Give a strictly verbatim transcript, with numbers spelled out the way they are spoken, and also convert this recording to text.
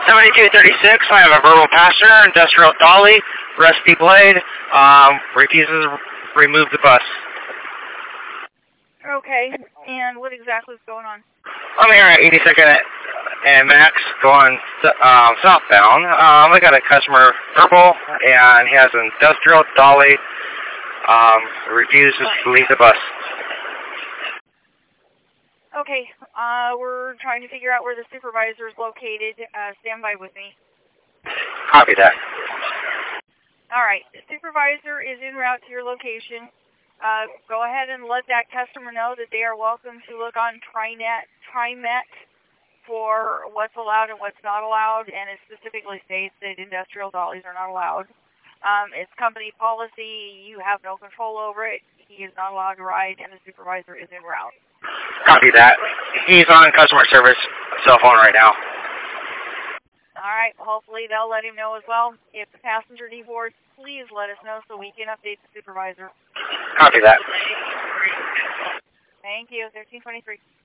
seventy-two thirty-six, I have a verbal passenger, industrial dolly, rusty blade, um, refuses to remove the bus. Okay, and what exactly is going on? I'm here at eighty-second and Max going um, southbound. Um, I got a customer verbal, and he has an industrial dolly, um, refuses to leave the bus. Okay, uh, we're trying to figure out where the supervisor is located. Uh, stand by with me. Copy that. All right, the supervisor is en route to your location. Uh, go ahead and let that customer know that they are welcome to look on TriNet, TriMet for what's allowed and what's not allowed, and it specifically states that industrial dollies are not allowed. Um, it's company policy. You have no control over it. He is not allowed to ride, and the supervisor is en route. Copy that. He's on customer service cell phone right now. All right, hopefully they'll let him know as well. If the passenger deboards, please let us know so we can update the supervisor. Copy that. Thank you, thirteen twenty-three.